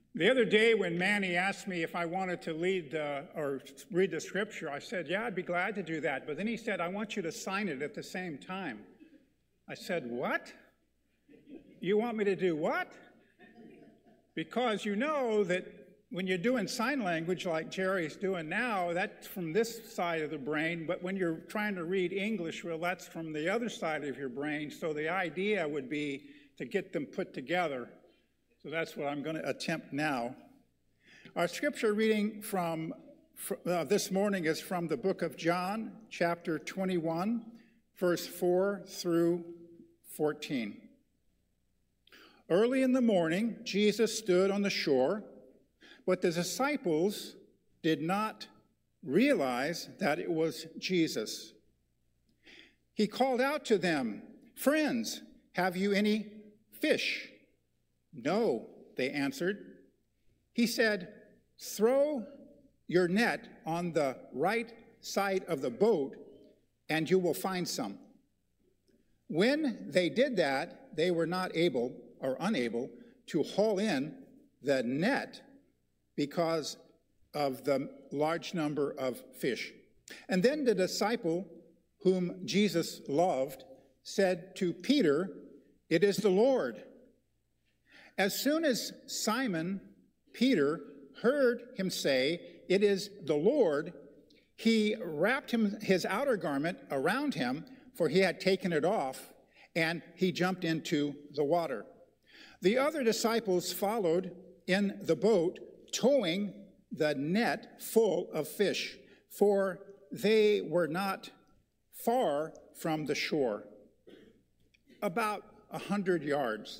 The other day when Manny asked me if I wanted to lead or read the scripture, I said, yeah, I'd be glad to do that. But then he said, I want you to sign it at the same time. I said, what? You want me to do what? Because you know that when you're doing sign language like Jerry's doing now, that's from this side of the brain. But when you're trying to read English, well, that's from the other side of your brain. So the idea would be to get them put together. So that's what I'm going to attempt now. Our scripture reading from this morning is from the book of John, chapter 21, verse 4 through 14. Early in the morning, Jesus stood on the shore, but the disciples did not realize that it was Jesus. He called out to them, "Friends, have you any fish?" "No," they answered. He said, "Throw your net on the right side of the boat, and you will find some." When they did that, they were not able or unable to haul in the net because of the large number of fish. And then the disciple whom Jesus loved said to Peter, "It is the Lord." As soon as Simon Peter heard him say, "It is the Lord," he wrapped his outer garment around him, for he had taken it off, and he jumped into the water. The other disciples followed in the boat, towing the net full of fish, for they were not far from the shore, about 100 yards.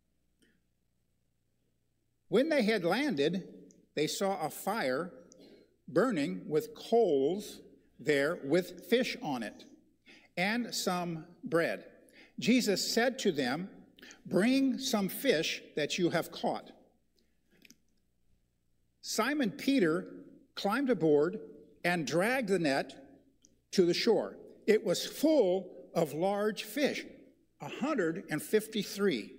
When they had landed, they saw a fire burning with coals there with fish on it, and some bread. Jesus said to them, "Bring some fish that you have caught." Simon Peter climbed aboard and dragged the net to the shore. It was full of large fish, 153.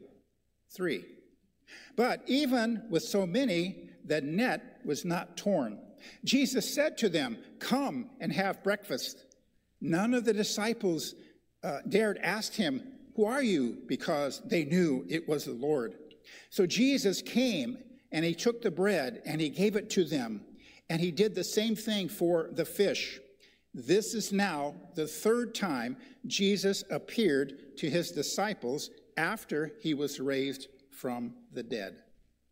But even with so many, the net was not torn. Jesus said to them, "Come and have breakfast." None of the disciples dared ask him, "Who are you?" because they knew it was the Lord. So Jesus came, and he took the bread, and he gave it to them. And he did the same thing for the fish. This is now the third time Jesus appeared to his disciples after he was raised from the dead.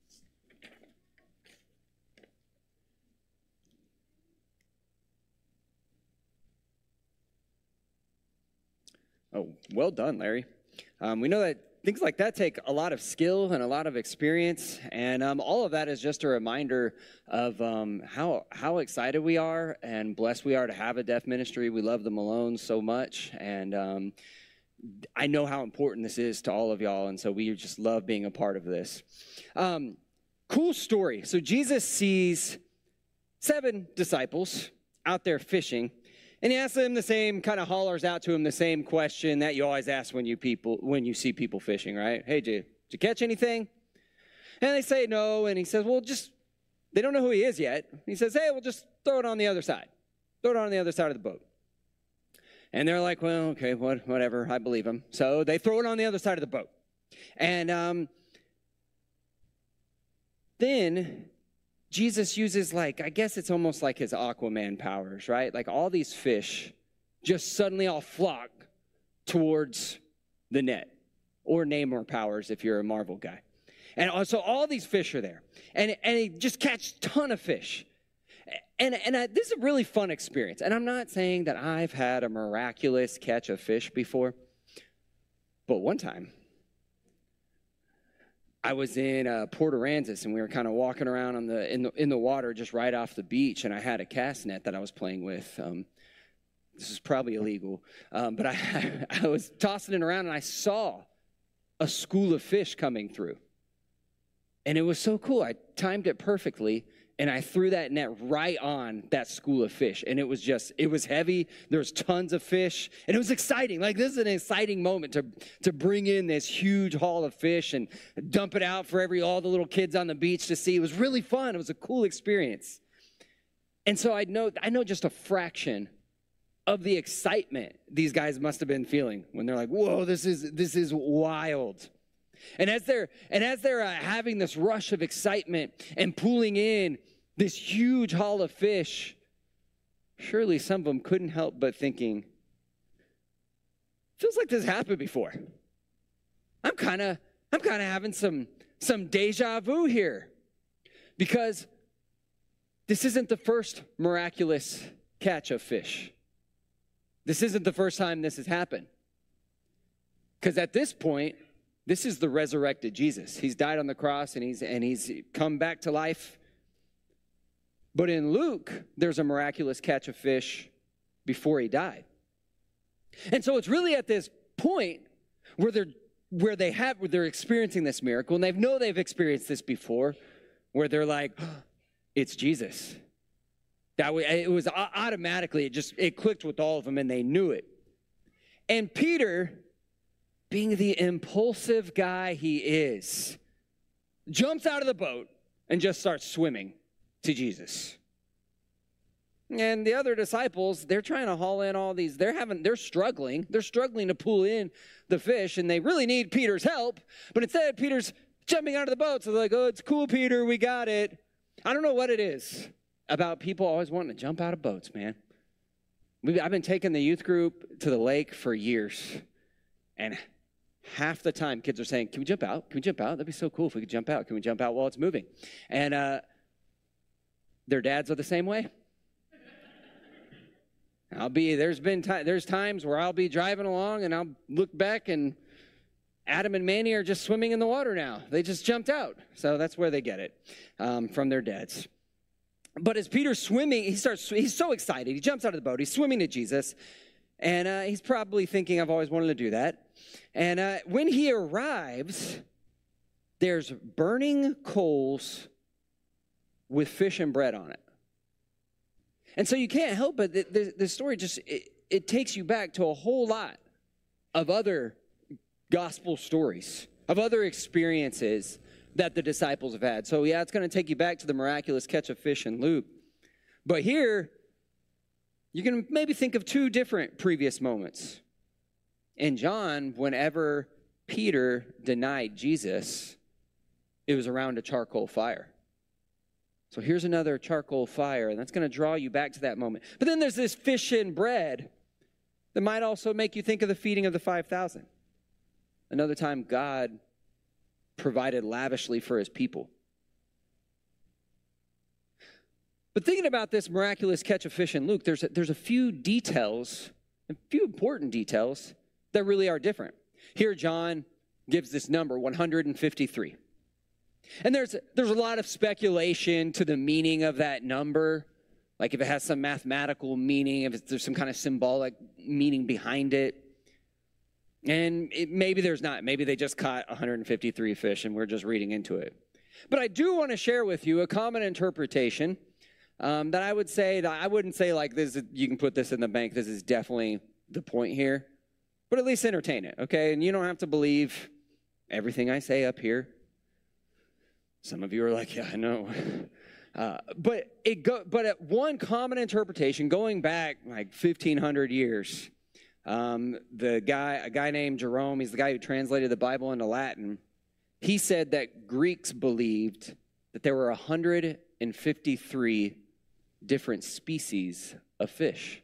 Oh, well done, Larry. We know that things like that take a lot of skill and a lot of experience, and all of that is just a reminder of how excited we are and blessed we are to have a deaf ministry. We love the Malones so much, and I know how important this is to all of y'all, and so we just love being a part of this. Cool story. So Jesus sees 7 disciples out there fishing, and he asks them the same, kind of hollers out to him the same question that you always ask when you see people fishing, right? "Hey, did you catch anything?" And they say no, and he says, well, they don't know who he is yet. He says, "Hey, well, just throw it on the other side. Throw it on the other side of the boat." And they're like, "Well, okay, whatever, I believe him." So they throw it on the other side of the boat. And then Jesus uses, I guess it's almost like his Aquaman powers, right? Like all these fish just suddenly all flock towards the net, or Namor powers if you're a Marvel guy. And so all these fish are there, and he just catch a ton of fish. And this is a really fun experience. And I'm not saying that I've had a miraculous catch of fish before, but one time I was in Port Aransas, and we were kind of walking around in the water just right off the beach, and I had a cast net that I was playing with. This is probably illegal, but I was tossing it around, and I saw a school of fish coming through. And it was so cool. I timed it perfectly, and I threw that net right on that school of fish. And it was heavy. There was tons of fish. And it was exciting. Like, this is an exciting moment to bring in this huge haul of fish and dump it out for all the little kids on the beach to see. It was really fun. It was a cool experience. And so I know just a fraction of the excitement these guys must have been feeling when they're like, whoa, this is wild. And as they're having this rush of excitement and pulling in this huge haul of fish, surely some of them couldn't help but thinking, feels like this happened before. I'm kind of having some deja vu here, because this isn't the first miraculous catch of fish. This isn't the first time this has happened. Because at this point, this is the resurrected Jesus. He's died on the cross and he's come back to life. But in Luke, there's a miraculous catch of fish before he died. And so it's really at this point where they're experiencing this miracle, and they've experienced this before, where they're like, oh, it's Jesus. It was automatically, it clicked with all of them, and they knew it. And Peter, being the impulsive guy he is, jumps out of the boat and just starts swimming to Jesus. And the other disciples, they're trying to haul in all these, they're struggling to pull in the fish, and they really need Peter's help. But instead, Peter's jumping out of the boat, so they're like, oh, it's cool, Peter, we got it. I don't know what it is about people always wanting to jump out of boats, man. I've been taking the youth group to the lake for years, and half the time kids are saying, can we jump out? Can we jump out? That'd be so cool if we could jump out. Can we jump out while it's moving? And their dads are the same way. There's times where I'll be driving along and I'll look back and Adam and Manny are just swimming in the water now. They just jumped out. So that's where they get it, from their dads. But as Peter's swimming, he's so excited. He jumps out of the boat. He's swimming to Jesus. And he's probably thinking, I've always wanted to do that. And when he arrives, there's burning coals with fish and bread on it. And so you can't help but the story it takes you back to a whole lot of other gospel stories, of other experiences that the disciples have had. So yeah, it's going to take you back to the miraculous catch of fish in Luke. But here, you can maybe think of two different previous moments. In John, whenever Peter denied Jesus, it was around a charcoal fire. So here's another charcoal fire, and that's going to draw you back to that moment. But then there's this fish and bread that might also make you think of the feeding of the 5,000. Another time God provided lavishly for his people. But thinking about this miraculous catch of fish in Luke, there's a few details, a few important details that really are different. Here John gives this number, 153. And there's a lot of speculation to the meaning of that number, like if it has some mathematical meaning, if there's some kind of symbolic meaning behind it. And maybe there's not. Maybe they just caught 153 fish and we're just reading into it. But I do want to share with you a common interpretation that I would say, that I wouldn't say like this, you can put this in the bank, this is definitely the point here. But at least entertain it, okay? And you don't have to believe everything I say up here. Some of you are like, yeah, I know. But at one common interpretation, going back like 1,500 years, a guy named Jerome, he's the guy who translated the Bible into Latin. He said that Greeks believed that there were 153 different species of fish.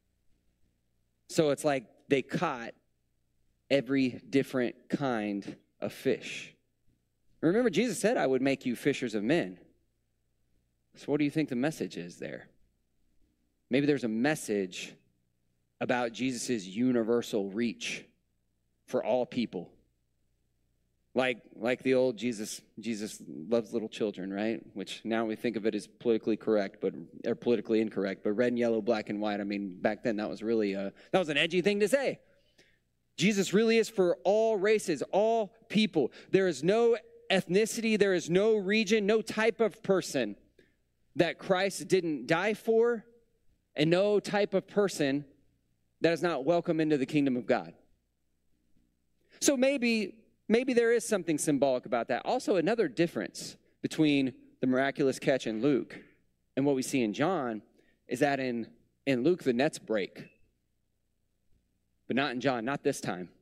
So it's like they caught every different kind of fish. Remember, Jesus said, I would make you fishers of men. So what do you think the message is there? Maybe there's a message about Jesus' universal reach for all people. Like the old Jesus loves little children, right? Which now we think of it as politically correct, or politically incorrect. But red and yellow, black and white, I mean, back then that was really that was an edgy thing to say. Jesus really is for all races, all people. There is no ethnicity, there is no region, no type of person that Christ didn't die for, and no type of person that is not welcome into the kingdom of God. So maybe there is something symbolic about that. Also, another difference between the miraculous catch in Luke and what we see in John is that in Luke, the nets break. But not in John, not this time.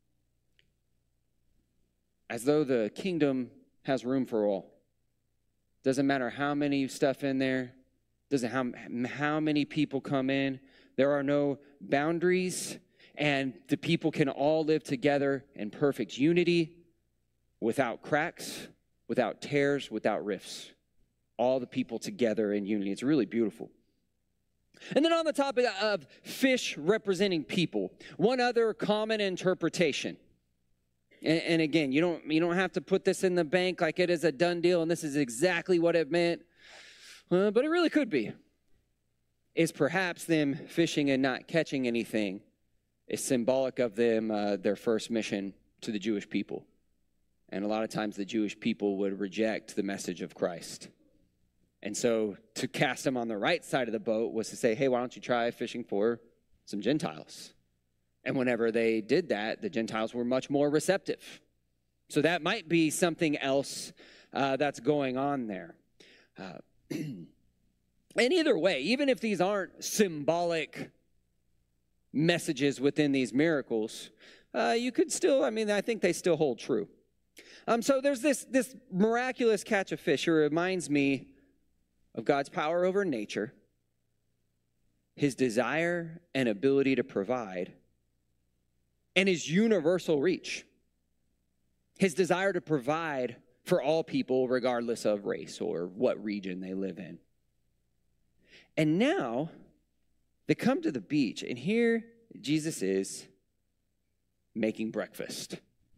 As though the kingdom has room for all. Doesn't matter how many you stuff in there. Doesn't how many people come in. There are no boundaries, and the people can all live together in perfect unity, without cracks, without tears, without rifts. All the people together in unity. It's really beautiful. And then on the topic of fish representing people, one other common interpretation. And again, you don't have to put this in the bank like it is a done deal and this is exactly what it meant, but it really could be. Is perhaps them fishing and not catching anything is symbolic of them, their first mission to the Jewish people. And a lot of times the Jewish people would reject the message of Christ. And so to cast them on the right side of the boat was to say, hey, why don't you try fishing for some Gentiles? And whenever they did that, the Gentiles were much more receptive. So that might be something else that's going on there. And either way, even if these aren't symbolic messages within these miracles, you could still, I think they still hold true. So there's this miraculous catch of fish. It reminds me of God's power over nature, his desire and ability to provide, and his universal reach. His desire to provide for all people, regardless of race or what region they live in. And now, they come to the beach, and here Jesus is making breakfast.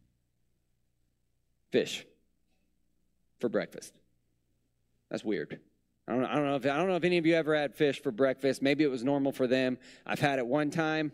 Fish for breakfast. That's weird. I don't know if any of you ever had fish for breakfast. Maybe it was normal for them. I've had it one time.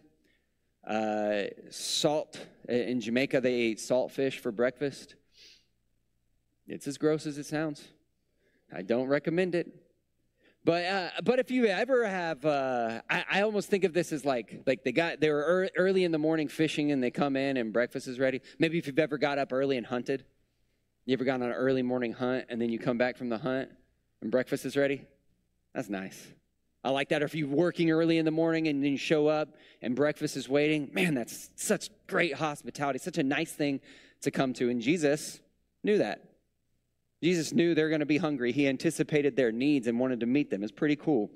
Salt in Jamaica, they ate salt fish for breakfast. It's as gross as it sounds. I don't recommend it. But if you ever have, I almost think of this as like they were early in the morning fishing and they come in and breakfast is ready. Maybe if you've ever got up early and hunted. You ever gone on an early morning hunt and then you come back from the hunt and breakfast is ready? That's nice. I like that. Or if you're working early in the morning and then you show up and breakfast is waiting, man, that's such great hospitality, such a nice thing to come to. And Jesus knew that. Jesus knew they're going to be hungry. He anticipated their needs and wanted to meet them. It's pretty cool.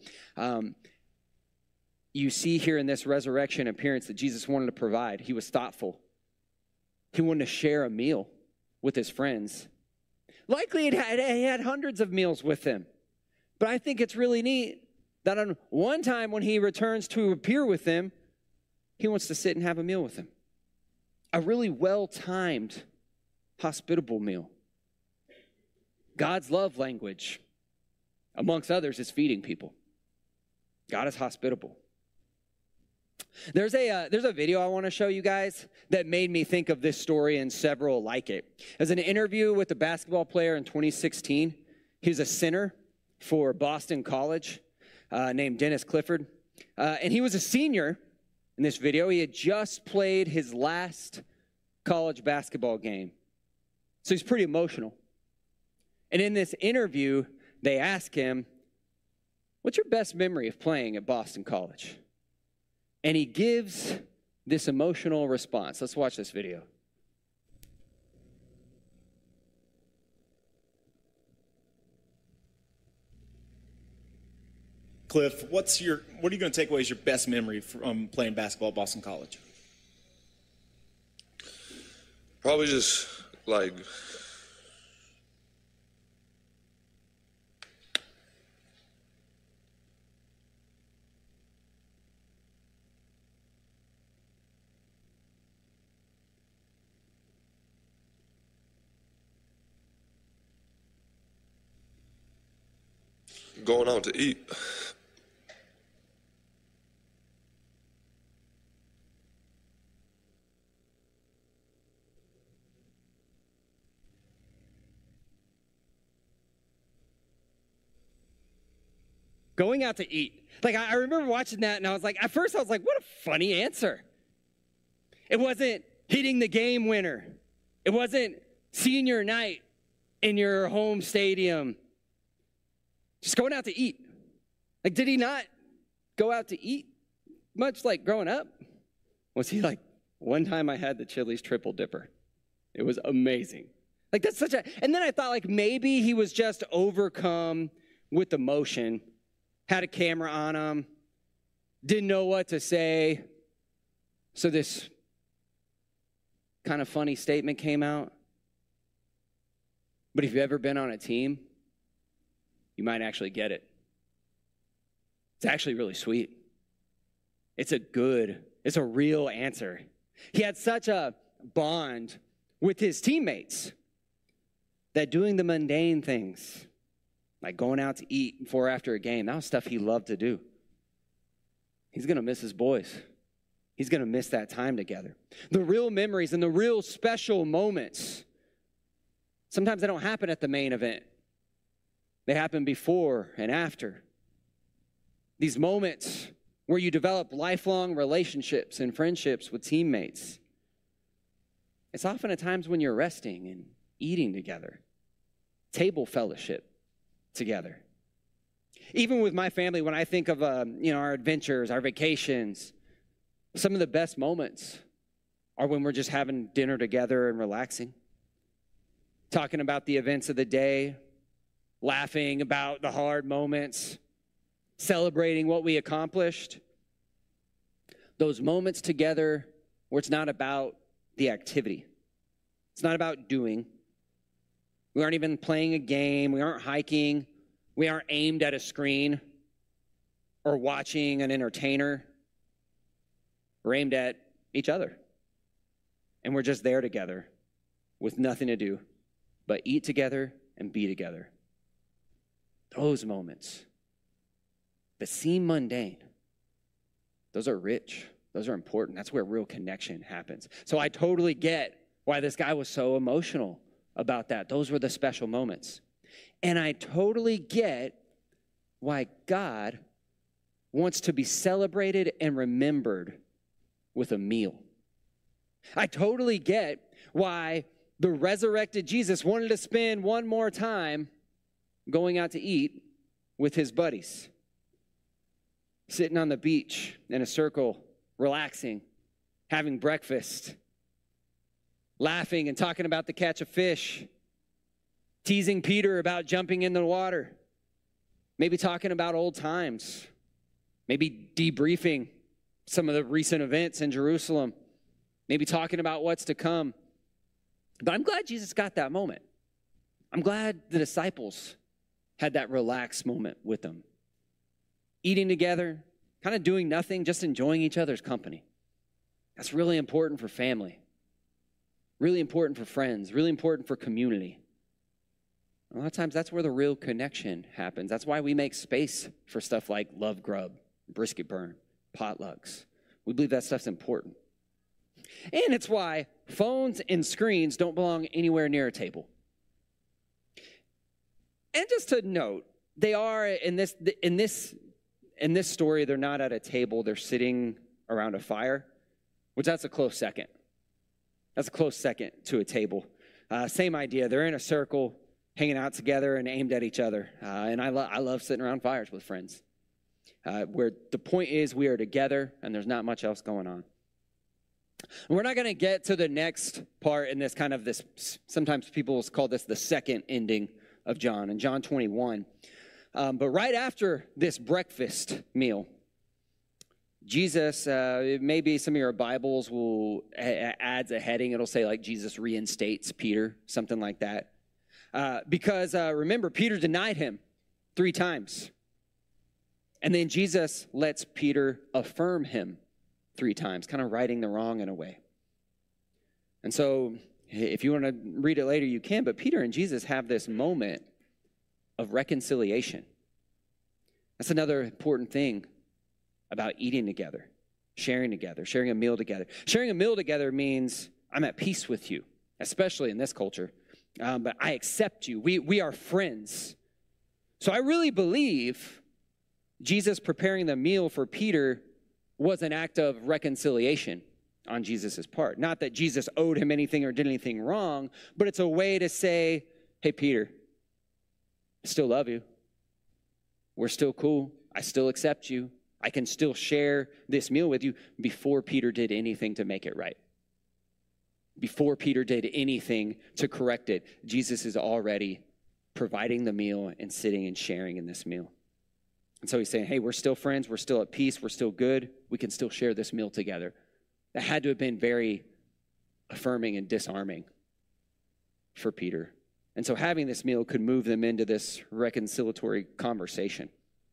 You see here in this resurrection appearance that Jesus wanted to provide. He was thoughtful. He wanted to share a meal with his friends. Likely he had hundreds of meals with them. But I think it's really neat that on one time when he returns to appear with them, he wants to sit and have a meal with them. A really well-timed, hospitable meal. God's love language, amongst others, is feeding people. God is hospitable. There's a video I want to show you guys that made me think of this story and several like it. It was an interview with a basketball player in 2016. He was a center for Boston College named Dennis Clifford. And he was a senior in this video. He had just played his last college basketball game. So he's pretty emotional. And in this interview, they ask him, what's your best memory of playing at Boston College? And he gives this emotional response. Let's watch this video. Cliff, what are you going to take away as your best memory from playing basketball at Boston College? Probably just like going out to eat. Going out to eat. Like, I remember watching that, and I was like, at first I was like, what a funny answer. It wasn't hitting the game winner. It wasn't senior night in your home stadium. Just going out to eat. Like, did he not go out to eat much like growing up? Was he like, one time I had the Chili's triple dipper. It was amazing. Like, that's such a, and then I thought like maybe he was just overcome with emotion, had a camera on him, didn't know what to say. So this kind of funny statement came out. But if you've ever been on a team, you might actually get it. It's actually really sweet. It's a real answer. He had such a bond with his teammates that doing the mundane things, like going out to eat before or after a game, that was stuff he loved to do. He's going to miss his boys. He's going to miss that time together. The real memories and the real special moments, sometimes they don't happen at the main event. They happen before and after. These moments where you develop lifelong relationships and friendships with teammates. It's often at times when you're resting and eating together. Table fellowship together. Even with my family, when I think of our adventures, our vacations, some of the best moments are when we're just having dinner together and relaxing. Talking about the events of the day, laughing about the hard moments, celebrating what we accomplished. Those moments together where it's not about the activity. It's not about doing. We aren't even playing a game. We aren't hiking. We aren't aimed at a screen or watching an entertainer. We're aimed at each other. And we're just there together with nothing to do but eat together and be together. Those moments that seem mundane, those are rich. Those are important. That's where real connection happens. So I totally get why this guy was so emotional about that. Those were the special moments. And I totally get why God wants to be celebrated and remembered with a meal. I totally get why the resurrected Jesus wanted to spend one more time going out to eat with his buddies. Sitting on the beach in a circle, relaxing, having breakfast, laughing and talking about the catch of fish, teasing Peter about jumping in the water, maybe talking about old times, maybe debriefing some of the recent events in Jerusalem, maybe talking about what's to come. But I'm glad Jesus got that moment. I'm glad the disciples had that relaxed moment with them. Eating together, kind of doing nothing, just enjoying each other's company. That's really important for family. Really important for friends. Really important for community. A lot of times that's where the real connection happens. That's why we make space for stuff like Love Grub, Brisket Burn, potlucks. We believe that stuff's important. And it's why phones and screens don't belong anywhere near a table. And just to note, they are in this story, they're not at a table, they're sitting around a fire, which that's a close second. That's a close second to a table. Same idea. They're in a circle, hanging out together and aimed at each other. And I love sitting around fires with friends, where the point is we are together and there's not much else going on. And we're not going to get to the next part in this kind of this, sometimes people call this the second ending of John, in John 21. But right after this breakfast meal, Jesus, maybe some of your Bibles will adds a heading. It'll say like Jesus reinstates Peter, something like that. Because remember, Peter denied him 3 times. And then Jesus lets Peter affirm him 3 times, kind of righting the wrong in a way. And so if you want to read it later, you can. But Peter and Jesus have this moment of reconciliation. That's another important thing about eating together, sharing a meal together. Sharing a meal together means I'm at peace with you, especially in this culture. But I accept you. We are friends. So I really believe Jesus preparing the meal for Peter was an act of reconciliation on Jesus' part. Not that Jesus owed him anything or did anything wrong, but it's a way to say, hey, Peter, I still love you. We're still cool. I still accept you. I can still share this meal with you. Before Peter did anything to make it right. Before Peter did anything to correct it, Jesus is already providing the meal and sitting and sharing in this meal. And so he's saying, hey, we're still friends. We're still at peace. We're still good. We can still share this meal together. That had to have been very affirming and disarming for Peter. And so having this meal could move them into this reconciliatory conversation.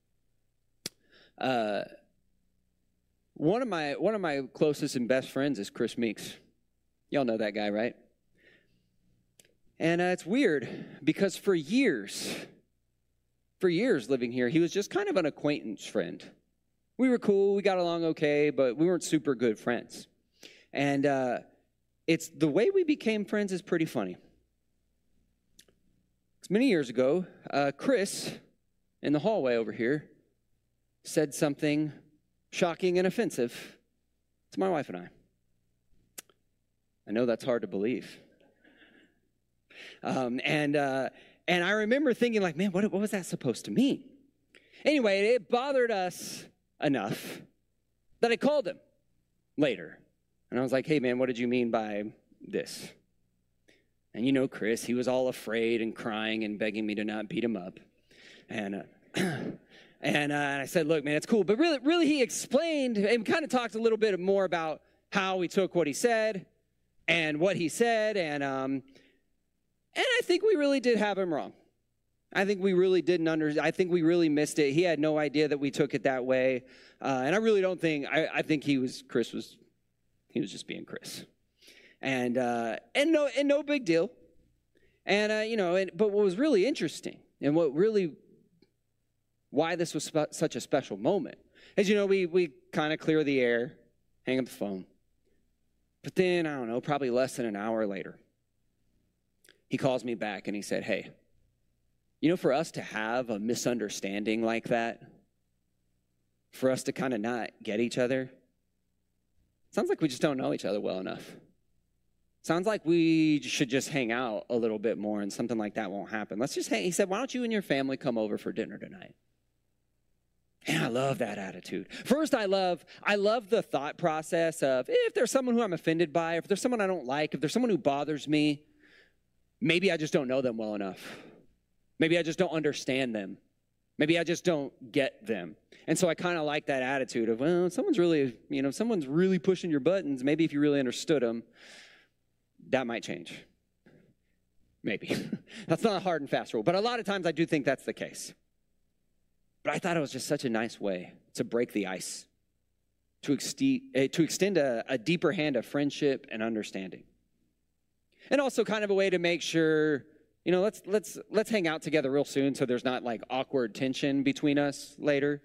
One of my closest and best friends is Chris Meeks. Y'all know that guy, right? And it's weird because for years living here, he was just kind of an acquaintance friend. We were cool, we got along okay, but we weren't super good friends. And it's the way we became friends is pretty funny. Many years ago, Chris in the hallway over here said something shocking and offensive to my wife and I. I know that's hard to believe. And I remember thinking like, man, what was that supposed to mean? Anyway, it bothered us enough that I called him later. And I was like, hey, man, what did you mean by this? And you know Chris, he was all afraid and crying and begging me to not beat him up. And I said, look, man, it's cool. But really he explained and kind of talked a little bit more about how we took what he said and what he said. And I think we really did have him wrong. I think we really I think we really missed it. He had no idea that we took it that way. And I really don't think, I think he was just being Chris. And no big deal. And but what was really interesting and why this was such a special moment is, we kind of clear the air, hang up the phone. But then, I don't know, probably less than an hour later, he calls me back and he said, hey, for us to have a misunderstanding like that, for us to kind of not get each other, sounds like we just don't know each other well enough. Sounds like we should just hang out a little bit more and something like that won't happen. Let's just hang. He said, why don't you and your family come over for dinner tonight? And I love that attitude. First, I love the thought process of if there's someone who I'm offended by, if there's someone I don't like, if there's someone who bothers me, maybe I just don't know them well enough. Maybe I just don't understand them. Maybe I just don't get them. And so I kind of like that attitude of, well, someone's really pushing your buttons. Maybe if you really understood them, that might change. Maybe. That's not a hard and fast rule. But a lot of times I do think that's the case. But I thought it was just such a nice way to break the ice, to extend a deeper hand of friendship and understanding. And also kind of a way to make sure, let's hang out together real soon so there's not like awkward tension between us later.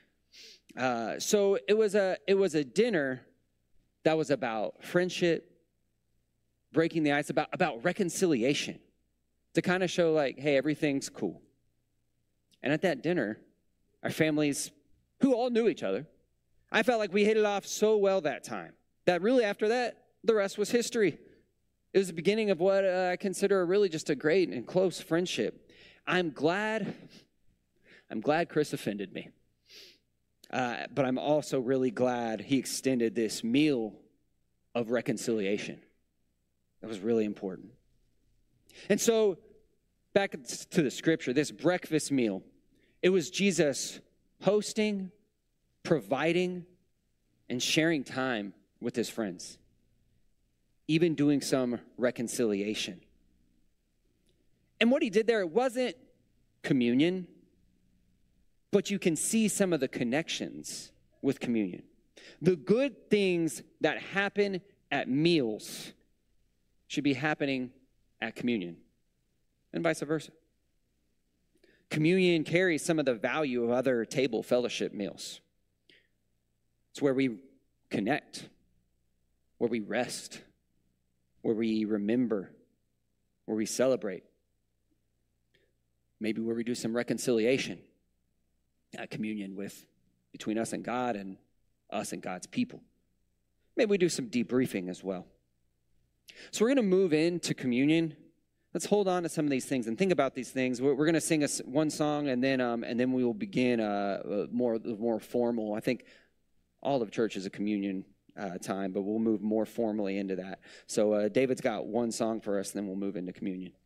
So it was a dinner that was about friendship, breaking the ice, about reconciliation, to kind of show like, hey, everything's cool. And at that dinner, our families, who all knew each other, I felt like we hit it off so well that time that really after that, the rest was history. It was the beginning of what I consider really just a great and close friendship. I'm glad Chris offended me. But I'm also really glad he extended this meal of reconciliation. That was really important. And so, back to the scripture, this breakfast meal, it was Jesus hosting, providing, and sharing time with his friends, even doing some reconciliation. And what he did there, it wasn't communion, but you can see some of the connections with communion. The good things that happen at meals should be happening at communion, and vice versa. Communion carries some of the value of other table fellowship meals. It's where we connect, where we rest, where we remember, where we celebrate, maybe where we do some reconciliation. communion between us and God and us and God's people. Maybe we do some debriefing as well. So we're going to move into communion. Let's hold on to some of these things and think about these things. We're going to sing one song, and then we will begin more formal. I think all of church is a communion time, but we'll move more formally into that. So David's got one song for us, and then we'll move into communion.